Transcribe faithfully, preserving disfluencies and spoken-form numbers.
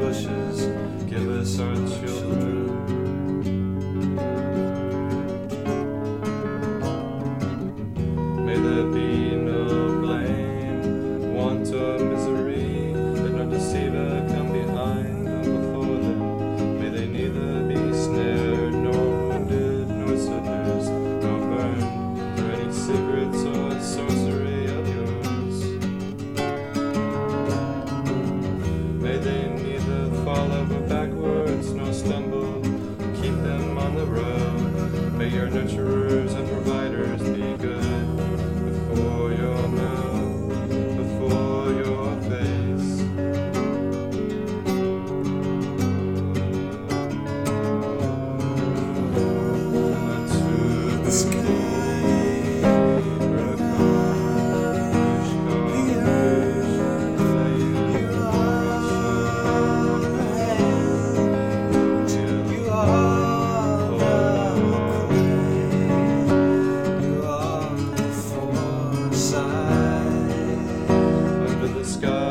bushes, give us our children. May there be no blame, want or misery, let no deceiver come behind or before them. May they neither be snared, nor wounded, nor seduced, nor burned for any secrets or sorcery of yours. May they neither fall over backwards, nor stumble, keep them on the road. May your nurturers and providers be good before your mouth, before your face. To the sky. Under the sky.